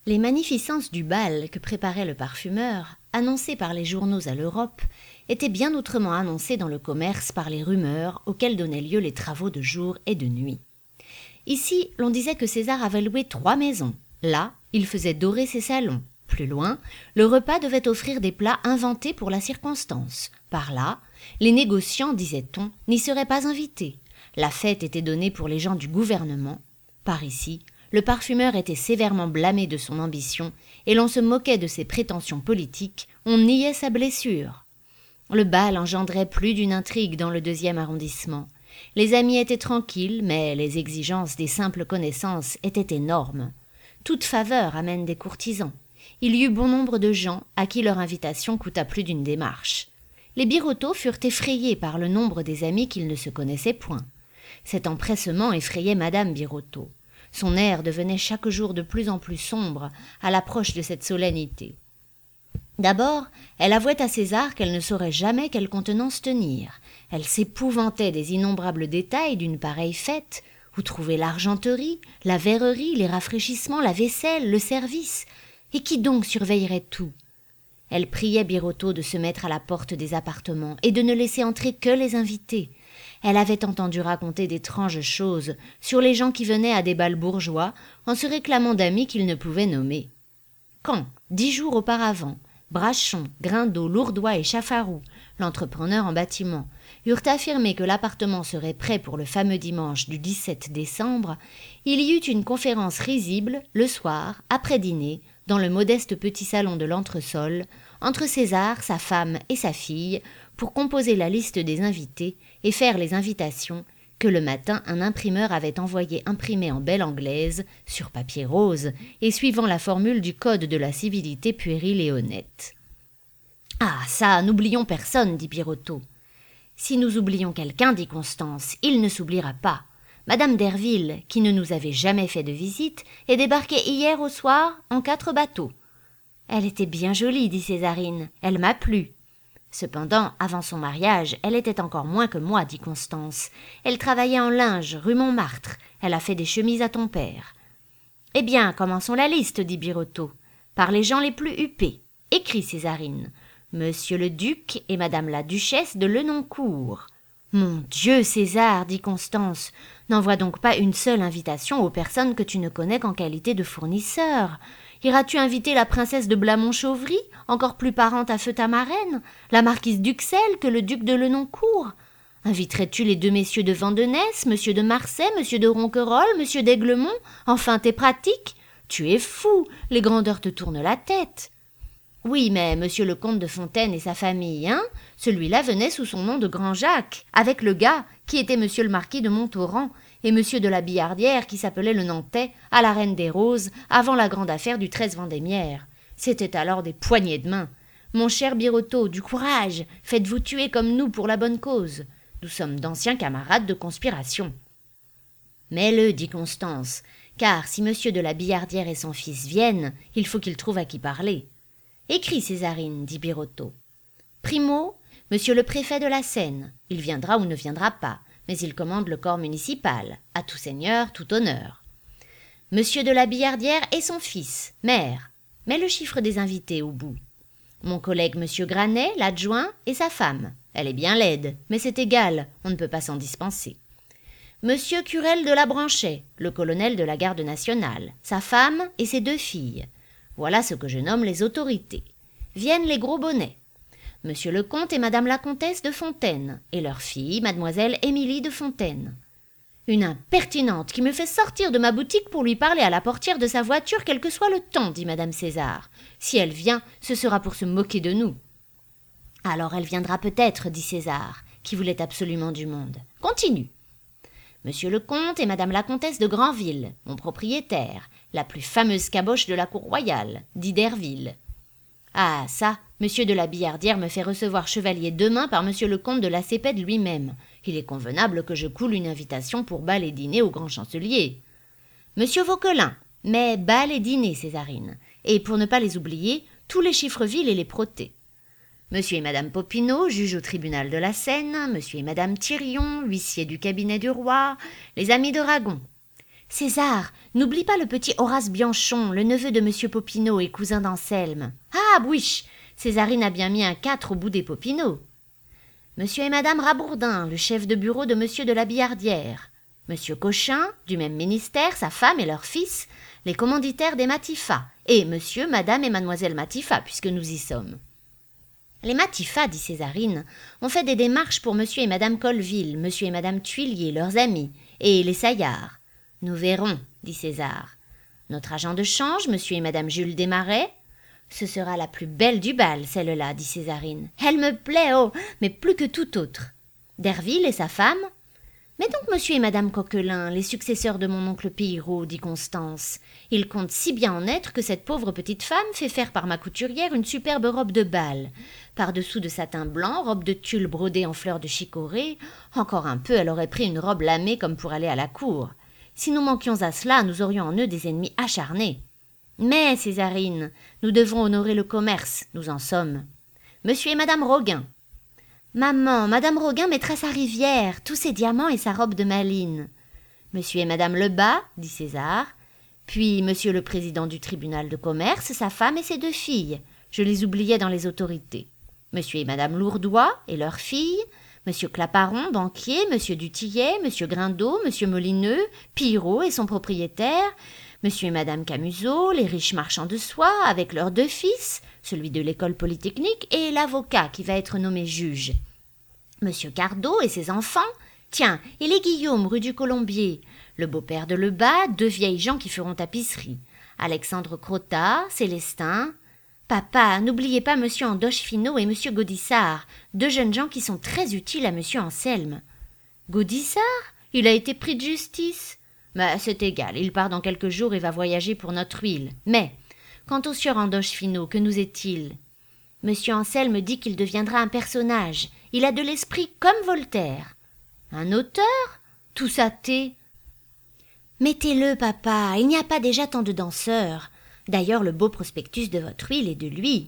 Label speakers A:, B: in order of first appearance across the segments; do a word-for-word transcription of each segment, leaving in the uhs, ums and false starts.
A: Les magnificences du bal que préparait le parfumeur, annoncées par les journaux à l'Europe, étaient bien autrement annoncées dans le commerce par les rumeurs auxquelles donnaient lieu les travaux de jour et de nuit. Ici, l'on disait que César avait loué trois maisons. Là, il faisait dorer ses salons. Plus loin, le repas devait offrir des plats inventés pour la circonstance. Par là, les négociants, disait-on, n'y seraient pas invités. La fête était donnée pour les gens du gouvernement. Par ici, le parfumeur était sévèrement blâmé de son ambition, et l'on se moquait de ses prétentions politiques, on niait sa blessure. Le bal engendrait plus d'une intrigue dans le deuxième arrondissement. Les amis étaient tranquilles, mais les exigences des simples connaissances étaient énormes. Toute faveur amène des courtisans. Il y eut bon nombre de gens à qui leur invitation coûta plus d'une démarche. Les Birotteau furent effrayés par le nombre des amis qu'ils ne se connaissaient point. Cet empressement effrayait madame Birotteau. Son air devenait chaque jour de plus en plus sombre à l'approche de cette solennité. D'abord, elle avouait à César qu'elle ne saurait jamais quelle contenance tenir. Elle s'épouvantait des innombrables détails d'une pareille fête, où trouver l'argenterie, la verrerie, les rafraîchissements, la vaisselle, le service. Et qui donc surveillerait tout? Elle priait Birotteau de se mettre à la porte des appartements et de ne laisser entrer que les invités. Elle avait entendu raconter d'étranges choses sur les gens qui venaient à des bals bourgeois en se réclamant d'amis qu'ils ne pouvaient nommer. Quand, dix jours auparavant, Brachon, Grindot, Lourdois et Chaffaroux, l'entrepreneur en bâtiment, eurent affirmé que l'appartement serait prêt pour le fameux dimanche du dix-sept décembre, il y eut une conférence risible, le soir, après dîner, dans le modeste petit salon de l'entresol, entre César, sa femme et sa fille, pour composer la liste des invités et faire les invitations que le matin un imprimeur avait envoyé imprimer en belle anglaise, sur papier rose, et suivant la formule du code de la civilité puérile et honnête. « Ah, ça, n'oublions personne, dit Birotteau. « Si nous oublions quelqu'un, dit Constance, il ne s'oubliera pas. Madame Derville, qui ne nous avait jamais fait de visite, est débarquée hier au soir en quatre bateaux. »« Elle était bien jolie, dit Césarine, elle m'a plu. » Cependant, avant son mariage, elle était encore moins que moi, dit Constance. Elle travaillait en linge, rue Montmartre. Elle a fait des chemises à ton père. « Eh bien, commençons la liste, dit Birotteau. Par les gens les plus huppés. Écrit Césarine. Monsieur le duc et madame la duchesse de Lenoncourt. »« Mon Dieu, César, dit Constance, n'envoie donc pas une seule invitation aux personnes que tu ne connais qu'en qualité de fournisseur. Iras-tu inviter la princesse de Blamont-Chauvry, encore plus parente à feu ta marraine, la marquise d'Uxelles que le duc de Lenoncourt? Inviterais-tu les deux messieurs de Vandenesse, monsieur de Marsay, monsieur de Ronquerolles, monsieur d'Aiglemont? Enfin, t'es pratique? Tu es fou, les grandeurs te tournent la tête. » Oui, mais monsieur le comte de Fontaine et sa famille, hein? Celui-là venait sous son nom de Grand Jacques, avec le gars qui était monsieur le marquis de Montauran, et monsieur de la Billardière qui s'appelait le Nantais, à la Reine des Roses, avant la grande affaire du treize Vendémiaire. C'était alors des poignées de main. Mon cher Birotteau, du courage, faites-vous tuer comme nous pour la bonne cause. Nous sommes d'anciens camarades de conspiration. Mets-le, dit Constance, car si monsieur de la Billardière et son fils viennent, il faut qu'ils trouvent à qui parler. Écris, Césarine, dit Birotteau. Primo, monsieur le préfet de la Seine. Il viendra ou ne viendra pas, mais il commande le corps municipal. À tout seigneur, tout honneur. Monsieur de la Billardière et son fils, maire. Mets le chiffre des invités au bout. Mon collègue monsieur Granet, l'adjoint, et sa femme. Elle est bien laide, mais c'est égal, on ne peut pas s'en dispenser. Monsieur Curel de la Branchet, le colonel de la garde nationale, sa femme et ses deux filles. Voilà ce que je nomme les autorités. Viennent les gros bonnets. Monsieur le comte et madame la comtesse de Fontaine, et leur fille, mademoiselle Émilie de Fontaine. Une impertinente qui me fait sortir de ma boutique pour lui parler à la portière de sa voiture, quel que soit le temps, dit madame César. Si elle vient, ce sera pour se moquer de nous. Alors elle viendra peut-être, dit César, qui voulait absolument du monde. Continue. Monsieur le comte et madame la comtesse de Granville, mon propriétaire, la plus fameuse caboche de la cour royale, dit Derville. Ah, ça, monsieur de la Billardière me fait recevoir chevalier demain par monsieur le comte de la Cépède lui-même. Il est convenable que je coule une invitation pour bal et dîner au grand chancelier. Monsieur Vauquelin, mais bal et dîner, Césarine, et pour ne pas les oublier, tous les chiffreville et les protés. Monsieur et madame Popinot, juges au tribunal de la Seine, monsieur et madame Thirion, huissiers du cabinet du roi, les amis de Ragon. César, n'oublie pas le petit Horace Bianchon, le neveu de monsieur Popinot et cousin d'Anselme. Ah, bouiche, Césarine a bien mis un quatre au bout des Popinot. Monsieur et madame Rabourdin, le chef de bureau de monsieur de la Billardière. Monsieur Cochin, du même ministère, sa femme et leur fils, les commanditaires des Matifat, et monsieur, madame et mademoiselle Matifat, puisque nous y sommes. Les Matifat, dit Césarine, ont fait des démarches pour monsieur et madame Colville, monsieur et madame Tuillier, leurs amis, et les Saillards. Nous verrons, dit César. Notre agent de change, monsieur et madame Jules Desmarais. Ce sera la plus belle du bal, celle-là, dit Césarine. Elle me plaît, oh, mais plus que tout autre. Derville et sa femme. Mais donc monsieur et madame Coquelin, les successeurs de mon oncle Pillerault, dit Constance. Ils comptent si bien en être que cette pauvre petite femme fait faire par ma couturière une superbe robe de bal. Par-dessous de satin blanc, robe de tulle brodée en fleurs de chicorée. Encore un peu, elle aurait pris une robe lamée comme pour aller à la cour. Si nous manquions à cela, nous aurions en eux des ennemis acharnés. Mais, Césarine, nous devons honorer le commerce, nous en sommes. Monsieur et madame Roguin. Maman, madame Roguin mettra sa rivière, tous ses diamants et sa robe de malines. Monsieur et madame Lebas, dit César. Puis monsieur le président du tribunal de commerce, sa femme et ses deux filles. Je les oubliais dans les autorités. Monsieur et madame Lourdois et leurs filles. Monsieur Claparon, banquier, monsieur Dutillet, monsieur Grindot, monsieur Molineux, Pillerault et son propriétaire, monsieur et madame Camusot, les riches marchands de soie, avec leurs deux fils, celui de l'école polytechnique et l'avocat qui va être nommé juge. Monsieur Cardot et ses enfants, tiens, et les Guillaume, rue du Colombier, le beau-père de Lebas, deux vieilles gens qui feront tapisserie, Alexandre Crottat, Célestin. Papa, n'oubliez pas monsieur Andoche Finot et monsieur Gaudissart, deux jeunes gens qui sont très utiles à monsieur Anselme. Gaudissart? Il a été pris de justice. Mais c'est égal, il part dans quelques jours et va voyager pour notre huile. Mais, quant au sieur Andoche Finot, que nous est-il? Monsieur Anselme dit qu'il deviendra un personnage. Il a de l'esprit comme Voltaire. Un auteur? Tout ça t'est. Mettez-le, papa, il n'y a pas déjà tant de danseurs. D'ailleurs, le beau prospectus de votre huile est de lui.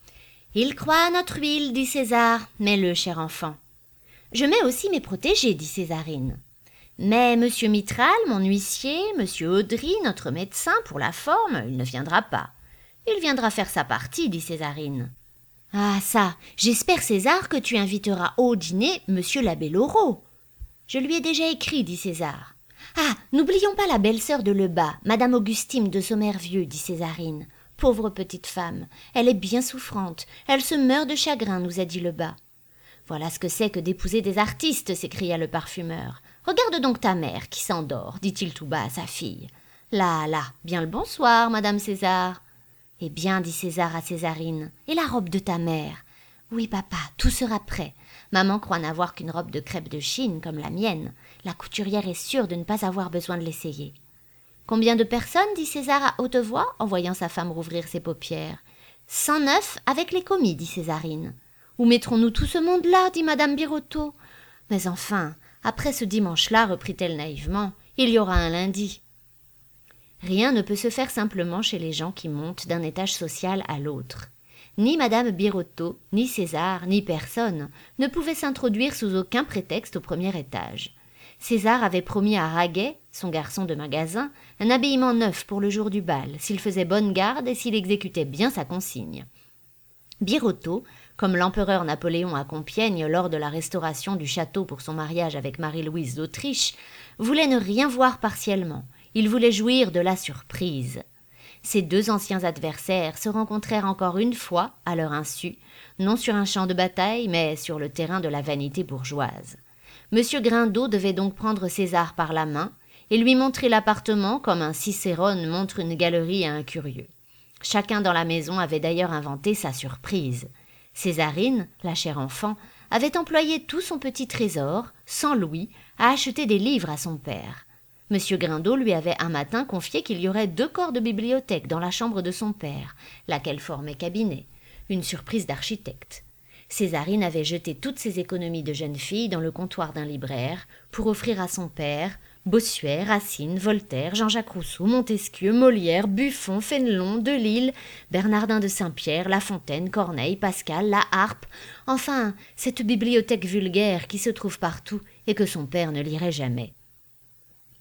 A: Il croit à notre huile, dit César. Mets-le, cher enfant. Je mets aussi mes protégés, dit Césarine. Mais monsieur Mitral, mon huissier, monsieur Audry, notre médecin, pour la forme, il ne viendra pas. Il viendra faire sa partie, dit Césarine. Ah ça, j'espère, César, que tu inviteras au dîner monsieur l'abbé Laureau. Je lui ai déjà écrit, dit César. Ah, n'oublions pas la belle-sœur de Lebas, madame Augustine de Sommervieux, dit Césarine. Pauvre petite femme, elle est bien souffrante, elle se meurt de chagrin, nous a dit Lebas. Voilà ce que c'est que d'épouser des artistes, s'écria le parfumeur. Regarde donc ta mère qui s'endort, dit-il tout bas à sa fille. Là, là, bien le bonsoir, madame César. Eh bien, dit César à Césarine, et la robe de ta mère? Oui, papa, tout sera prêt. Maman croit n'avoir qu'une robe de crêpe de Chine comme la mienne. La couturière est sûre de ne pas avoir besoin de l'essayer. Combien de personnes, dit César à haute voix, en voyant sa femme rouvrir ses paupières. Cent neuf avec les commis, dit Césarine. Où mettrons-nous tout ce monde-là, dit madame Birotteau. Mais enfin, après ce dimanche-là, reprit-elle naïvement, il y aura un lundi. Rien ne peut se faire simplement chez les gens qui montent d'un étage social à l'autre. Ni madame Birotteau, ni César, ni personne ne pouvaient s'introduire sous aucun prétexte au premier étage. César avait promis à Raguet, son garçon de magasin, un habillement neuf pour le jour du bal, s'il faisait bonne garde et s'il exécutait bien sa consigne. Birotteau, comme l'empereur Napoléon à Compiègne lors de la restauration du château pour son mariage avec Marie-Louise d'Autriche, voulait ne rien voir partiellement. Il voulait jouir de la surprise. Ces deux anciens adversaires se rencontrèrent encore une fois, à leur insu, non sur un champ de bataille, mais sur le terrain de la vanité bourgeoise. Monsieur Grindot devait donc prendre César par la main et lui montrer l'appartement comme un Cicérone montre une galerie à un curieux. Chacun dans la maison avait d'ailleurs inventé sa surprise. Césarine, la chère enfant, avait employé tout son petit trésor, cent louis, à acheter des livres à son père. Monsieur Grindot lui avait un matin confié qu'il y aurait deux corps de bibliothèque dans la chambre de son père, laquelle formait cabinet, une surprise d'architecte. Césarine avait jeté toutes ses économies de jeune fille dans le comptoir d'un libraire pour offrir à son père Bossuet, Racine, Voltaire, Jean-Jacques Rousseau, Montesquieu, Molière, Buffon, Fénelon, Delille, Bernardin de Saint-Pierre, La Fontaine, Corneille, Pascal, la harpe, enfin cette bibliothèque vulgaire qui se trouve partout et que son père ne lirait jamais.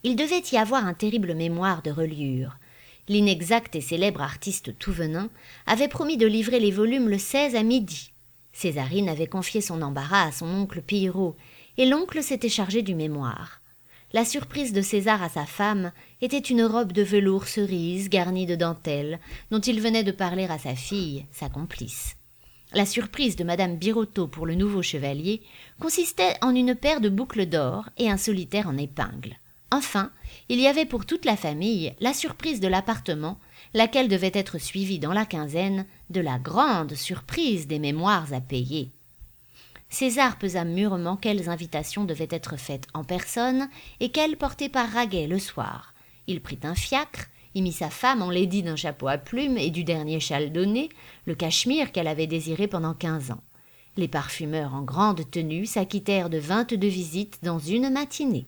A: Il devait y avoir un terrible mémoire de reliure. L'inexact et célèbre artiste Touvenin avait promis de livrer les volumes le seize à midi. Césarine avait confié son embarras à son oncle Pillerault, et l'oncle s'était chargé du mémoire. La surprise de César à sa femme était une robe de velours cerise garnie de dentelle, dont il venait de parler à sa fille, sa complice. La surprise de madame Birotteau pour le nouveau chevalier consistait en une paire de boucles d'or et un solitaire en épingle. Enfin, il y avait pour toute la famille la surprise de l'appartement, laquelle devait être suivie dans la quinzaine de la grande surprise des mémoires à payer. César pesa mûrement quelles invitations devaient être faites en personne et quelles portées par Raguet le soir. Il prit un fiacre, y mit sa femme en lady d'un chapeau à plumes et du dernier châle donné, le cachemire qu'elle avait désiré pendant quinze ans. Les parfumeurs en grande tenue s'acquittèrent de vingt-deux visites dans une matinée.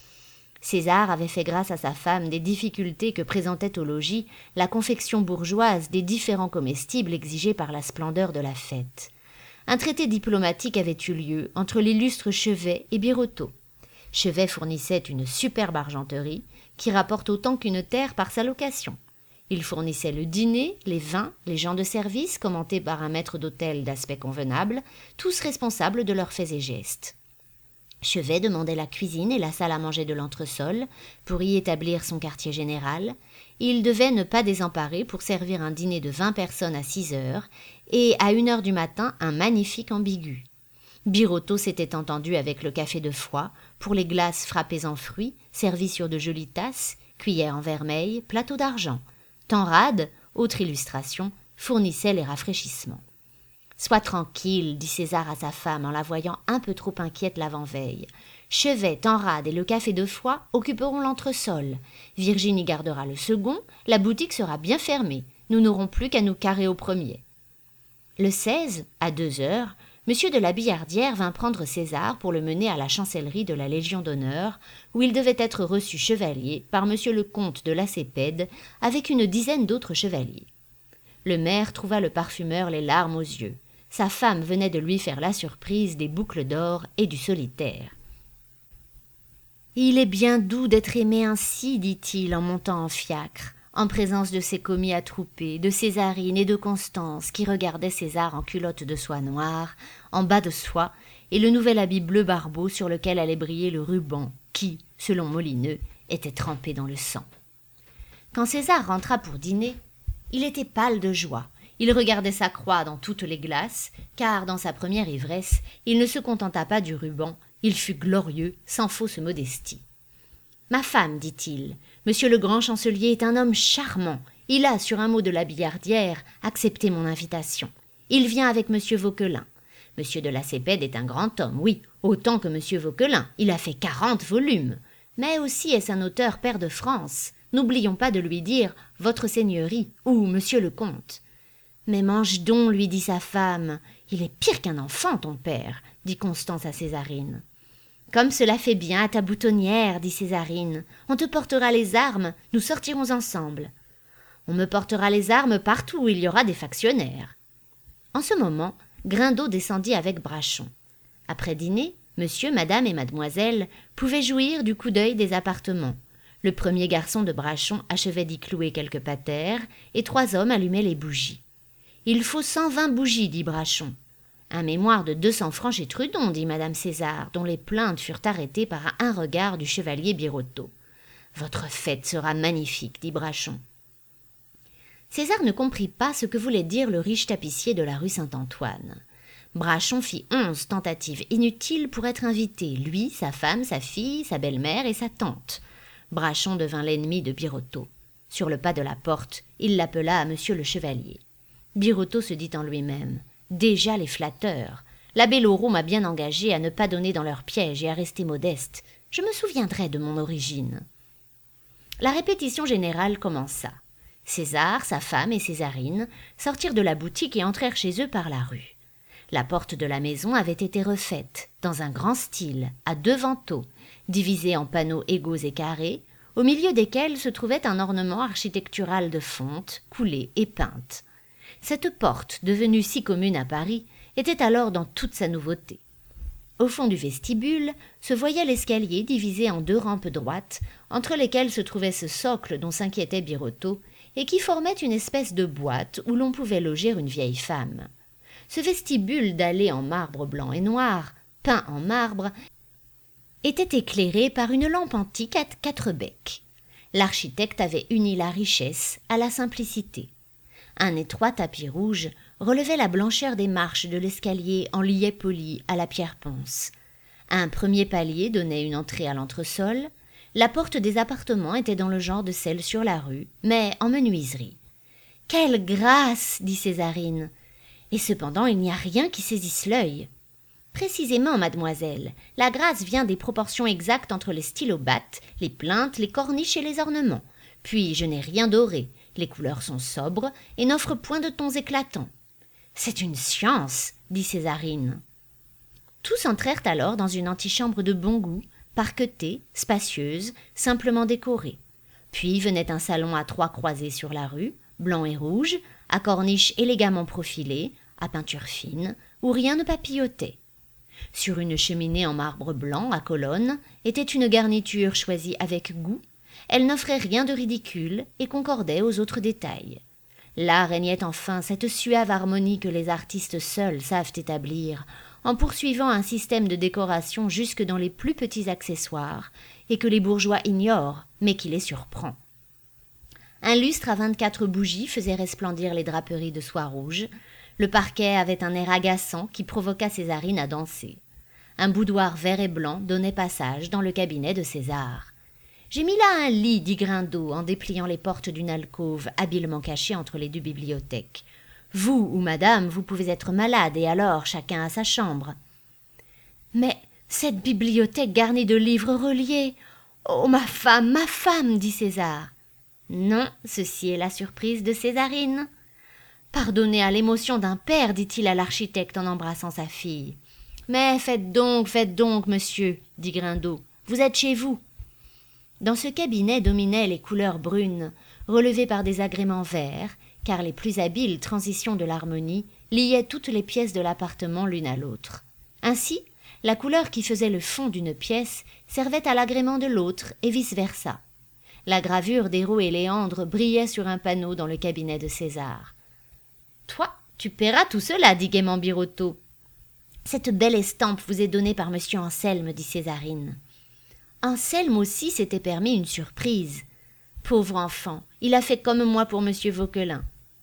A: César avait fait grâce à sa femme des difficultés que présentait au logis la confection bourgeoise des différents comestibles exigés par la splendeur de la fête. Un traité diplomatique avait eu lieu entre l'illustre Chevet et Birotteau. Chevet fournissait une superbe argenterie qui rapporte autant qu'une terre par sa location. Il fournissait le dîner, les vins, les gens de service commentés par un maître d'hôtel d'aspect convenable, tous responsables de leurs faits et gestes. Chevet demandait la cuisine et la salle à manger de l'entresol pour y établir son quartier général. Il devait ne pas désemparer pour servir un dîner de vingt personnes à six heures et à une heure du matin un magnifique ambigu. Birotteau s'était entendu avec le café de foie pour les glaces frappées en fruits, servies sur de jolies tasses, cuillères en vermeil, plateau d'argent. Tanrade, autre illustration, fournissait les rafraîchissements. « Sois tranquille, dit César à sa femme en la voyant un peu trop inquiète l'avant-veille. Chevet, Tanrade et le café de foie occuperont l'entresol. Virginie gardera le second, la boutique sera bien fermée. Nous n'aurons plus qu'à nous carrer au premier. » Le seize, à deux heures, M. de la Billardière vint prendre César pour le mener à la chancellerie de la Légion d'honneur, où il devait être reçu chevalier par M. le comte de Lacépède avec une dizaine d'autres chevaliers. Le maire trouva le parfumeur les larmes aux yeux. Sa femme venait de lui faire la surprise des boucles d'or et du solitaire. « Il est bien doux d'être aimé ainsi, dit-il en montant en fiacre, en présence de ses commis attroupés, de Césarine et de Constance qui regardaient César en culotte de soie noire, en bas de soie, et le nouvel habit bleu barbeau sur lequel allait briller le ruban qui, selon Molineux, était trempé dans le sang. » Quand César rentra pour dîner, il était pâle de joie. Il regardait sa croix dans toutes les glaces, car dans sa première ivresse, il ne se contenta pas du ruban, il fut glorieux, sans fausse modestie. « Ma femme, dit-il, monsieur le grand chancelier est un homme charmant. Il a, sur un mot de la Billardière, accepté mon invitation. Il vient avec monsieur Vauquelin. Monsieur de Lacépède est un grand homme, oui, autant que monsieur Vauquelin. Il a fait quarante volumes. Mais aussi est-ce un auteur pair de France. N'oublions pas de lui dire « Votre Seigneurie » ou « Monsieur le Comte ». « Mais mange donc, lui dit sa femme. Il est pire qu'un enfant, ton père, dit Constance à Césarine. Comme cela fait bien à ta boutonnière, dit Césarine. On te portera les armes, nous sortirons ensemble. On me portera les armes partout où il y aura des factionnaires. En ce moment, Grindot descendit avec Brachon. Après dîner, monsieur, madame et mademoiselle pouvaient jouir du coup d'œil des appartements. Le premier garçon de Brachon achevait d'y clouer quelques patères, et trois hommes allumaient les bougies. « Il faut cent vingt bougies, dit Brachon. »« Un mémoire de deux cents francs chez Trudon, dit madame César, dont les plaintes furent arrêtées par un regard du chevalier Birotteau. »« Votre fête sera magnifique, dit Brachon. » César ne comprit pas ce que voulait dire le riche tapissier de la rue Saint-Antoine. Brachon fit onze tentatives inutiles pour être invité, lui, sa femme, sa fille, sa belle-mère et sa tante. Brachon devint l'ennemi de Birotteau. Sur le pas de la porte, il l'appela à monsieur le chevalier. Birotteau se dit en lui-même « Déjà les flatteurs. L'abbé Laureau m'a bien engagé à ne pas donner dans leur piège et à rester modeste. Je me souviendrai de mon origine. » La répétition générale commença. César, sa femme et Césarine sortirent de la boutique et entrèrent chez eux par la rue. La porte de la maison avait été refaite, dans un grand style, à deux vantaux, divisés en panneaux égaux et carrés, au milieu desquels se trouvait un ornement architectural de fonte, coulée et peinte. Cette porte, devenue si commune à Paris, était alors dans toute sa nouveauté. Au fond du vestibule se voyait l'escalier divisé en deux rampes droites, entre lesquelles se trouvait ce socle dont s'inquiétait Birotteau, et qui formait une espèce de boîte où l'on pouvait loger une vieille femme. Ce vestibule dallé en marbre blanc et noir, peint en marbre, était éclairé par une lampe antique à quatre becs. L'architecte avait uni la richesse à la simplicité. Un étroit tapis rouge relevait la blancheur des marches de l'escalier en liais poli à la pierre ponce. Un premier palier donnait une entrée à l'entresol. La porte des appartements était dans le genre de celle sur la rue, mais en menuiserie. « Quelle grâce !» dit Césarine. « Et cependant, il n'y a rien qui saisisse l'œil. »« Précisément, mademoiselle, la grâce vient des proportions exactes entre les stylobates, les plinthes, les corniches et les ornements. Puis je n'ai rien doré, les couleurs sont sobres et n'offrent point de tons éclatants. »« C'est une science !» dit Césarine. Tous entrèrent alors dans une antichambre de bon goût, parquetée, spacieuse, simplement décorée. Puis venait un salon à trois croisées sur la rue, blanc et rouge, à corniche élégamment profilée, à peinture fine, où rien ne papillotait. Sur une cheminée en marbre blanc à colonnes était une garniture choisie avec goût. Elle n'offrait rien de ridicule et concordait aux autres détails. Là régnait enfin cette suave harmonie que les artistes seuls savent établir, en poursuivant un système de décoration jusque dans les plus petits accessoires, et que les bourgeois ignorent, mais qui les surprend. Un lustre à vingt-quatre bougies faisait resplendir les draperies de soie rouge. Le parquet avait un air agaçant qui provoqua Césarine à danser. Un boudoir vert et blanc donnait passage dans le cabinet de César. « J'ai mis là un lit, dit Grindot, en dépliant les portes d'une alcôve habilement cachée entre les deux bibliothèques. Vous ou madame, vous pouvez être malade, et alors chacun a sa chambre. »« Mais cette bibliothèque garnie de livres reliés ! Oh, ma femme, ma femme !» dit César. « Non, ceci est la surprise de Césarine. »« Pardonnez à l'émotion d'un père, dit-il à l'architecte en embrassant sa fille. »« Mais faites donc, faites donc, monsieur, dit Grindot. Vous êtes chez vous. » Dans ce cabinet dominaient les couleurs brunes, relevées par des agréments verts, car les plus habiles transitions de l'harmonie liaient toutes les pièces de l'appartement l'une à l'autre. Ainsi, la couleur qui faisait le fond d'une pièce servait à l'agrément de l'autre et vice-versa. La gravure d'Héro et Léandre brillait sur un panneau dans le cabinet de César. « Toi, tu paieras tout cela, dit gaiement Birotteau. »« Cette belle estampe vous est donnée par monsieur Anselme, dit Césarine. » Anselme aussi s'était permis une surprise. Pauvre enfant, il a fait comme moi pour monsieur Vauquelin.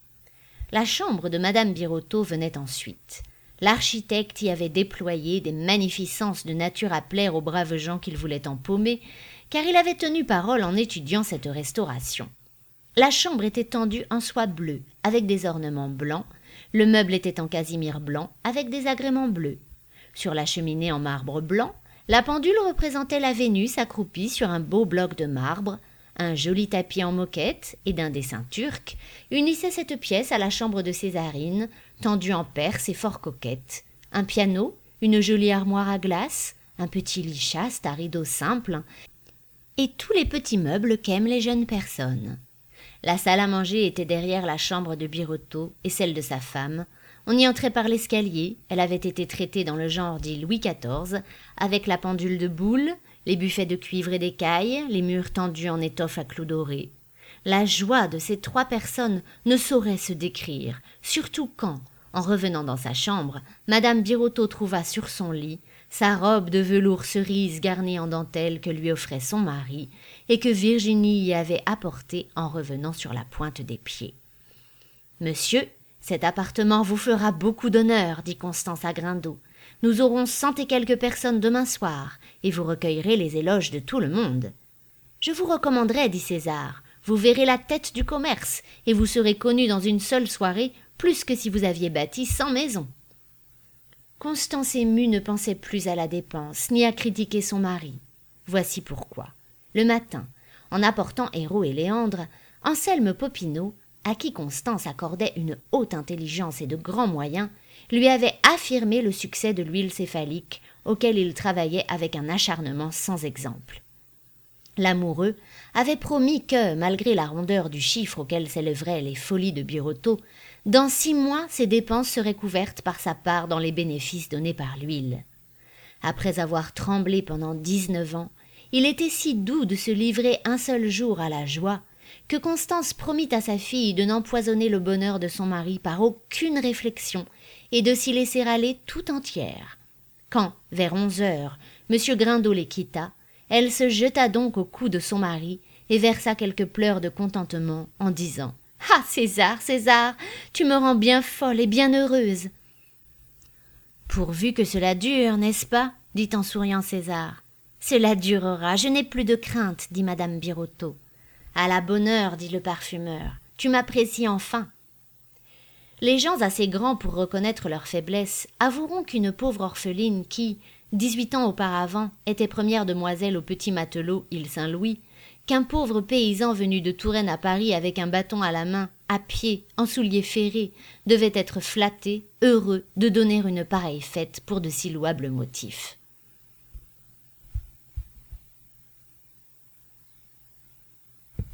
A: La chambre de madame Birotteau venait ensuite. L'architecte y avait déployé des magnificences de nature à plaire aux braves gens qu'il voulait empaumer, car il avait tenu parole en étudiant cette restauration. La chambre était tendue en soie bleue, avec des ornements blancs. Le meuble était en casimir blanc, avec des agréments bleus. Sur la cheminée en marbre blanc, la pendule représentait la Vénus accroupie sur un beau bloc de marbre. Un joli tapis en moquette et d'un dessin turc unissait cette pièce à la chambre de Césarine, tendue en perse et fort coquette. Un piano, une jolie armoire à glace, un petit lit chaste à rideaux simples, et tous les petits meubles qu'aiment les jeunes personnes. La salle à manger était derrière la chambre de Birotteau et celle de sa femme. On y entrait par l'escalier, elle avait été traitée dans le genre dit Louis quatorze, avec la pendule de boule, les buffets de cuivre et d'écaille, les murs tendus en étoffe à clous dorés. La joie de ces trois personnes ne saurait se décrire, surtout quand, en revenant dans sa chambre, madame Birotteau trouva sur son lit sa robe de velours cerise garnie en dentelle que lui offrait son mari et que Virginie y avait apportée en revenant sur la pointe des pieds. « Monsieur, cet appartement vous fera beaucoup d'honneur, dit Constance à Grindot. Nous aurons cent et quelques personnes demain soir, et vous recueillerez les éloges de tout le monde. »« Je vous recommanderai, dit César. Vous verrez la tête du commerce, et vous serez connu dans une seule soirée, plus que si vous aviez bâti cent maisons. » Constance émue ne pensait plus à la dépense, ni à critiquer son mari. Voici pourquoi. Le matin, en apportant Héro et Léandre, Anselme Popinot, à qui Constance accordait une haute intelligence et de grands moyens, lui avait affirmé le succès de l'huile céphalique, auquel il travaillait avec un acharnement sans exemple. L'amoureux avait promis que, malgré la rondeur du chiffre auquel s'élèveraient les folies de Birotteau, dans six mois ses dépenses seraient couvertes par sa part dans les bénéfices donnés par l'huile. Après avoir tremblé pendant dix-neuf ans, il était si doux de se livrer un seul jour à la joie, que Constance promit à sa fille de n'empoisonner le bonheur de son mari par aucune réflexion et de s'y laisser aller tout entière. Quand, vers onze heures, M. Grindot les quitta, elle se jeta donc au cou de son mari et versa quelques pleurs de contentement en disant « Ah, César, César, tu me rends bien folle et bien heureuse !»« Pourvu que cela dure, n'est-ce pas ?» dit en souriant César. « Cela durera, je n'ai plus de crainte, » dit madame Birotteau. « À la bonne heure, » dit le parfumeur, « tu m'apprécies enfin. » Les gens assez grands pour reconnaître leur faiblesse avoueront qu'une pauvre orpheline qui, dix-huit ans auparavant, était première demoiselle au petit matelot île Saint-Louis, qu'un pauvre paysan venu de Touraine à Paris avec un bâton à la main, à pied, en souliers ferrés, devait être flatté, heureux de donner une pareille fête pour de si louables motifs.